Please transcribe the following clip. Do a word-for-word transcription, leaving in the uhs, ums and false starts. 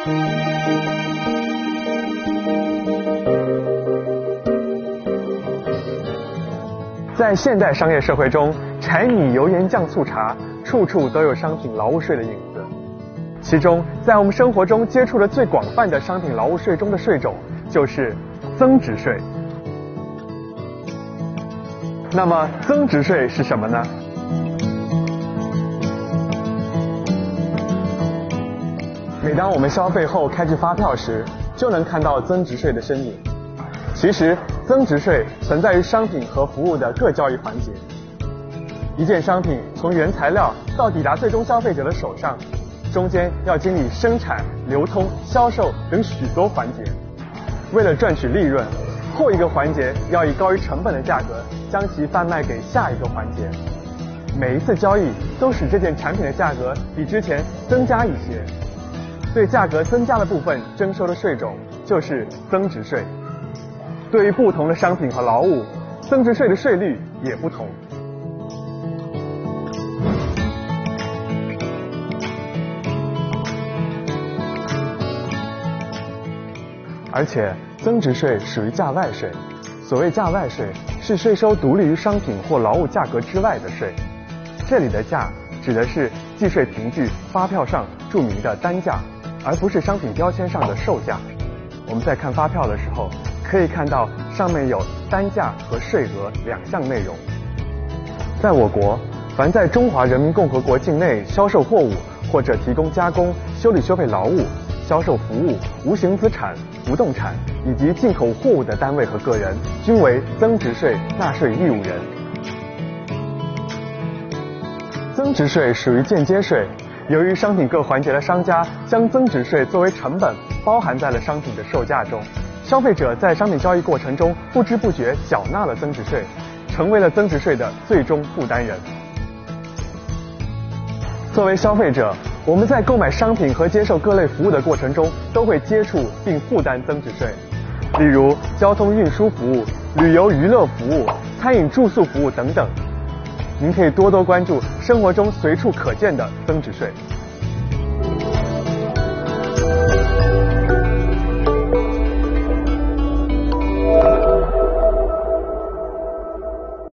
在现代商业社会中，柴米油盐酱醋茶，处处都有商品劳务税的影子。其中，在我们生活中接触的最广泛的商品劳务税中的税种，就是增值税。那么，增值税是什么呢？每当我们消费后开具发票时，就能看到增值税的身影。其实，增值税存在于商品和服务的各交易环节。一件商品从原材料到抵达最终消费者的手上，中间要经历生产、流通、销售等许多环节。为了赚取利润，后一个环节要以高于成本的价格将其贩卖给下一个环节。每一次交易都使这件产品的价格比之前增加一些。对价格增加的部分征收的税种就是增值税。对于不同的商品和劳务，增值税的税率也不同。而且，增值税属于价外税。所谓价外税，是税收独立于商品或劳务价格之外的税。这里的价指的是计税凭据发票上注明的单价，而不是商品标签上的售价。我们在看发票的时候，可以看到上面有单价和税额两项内容。在我国，凡在中华人民共和国境内销售货物或者提供加工、修理修配劳务、销售服务、无形资产、不动产以及进口货物的单位和个人，均为增值税纳税义务人。增值税属于间接税，由于商品各环节的商家将增值税作为成本包含在了商品的售价中，消费者在商品交易过程中不知不觉缴纳了增值税，成为了增值税的最终负担人。作为消费者，我们在购买商品和接受各类服务的过程中，都会接触并负担增值税。例如交通运输服务、旅游娱乐服务、餐饮住宿服务等等。您可以多多关注生活中随处可见的增值税。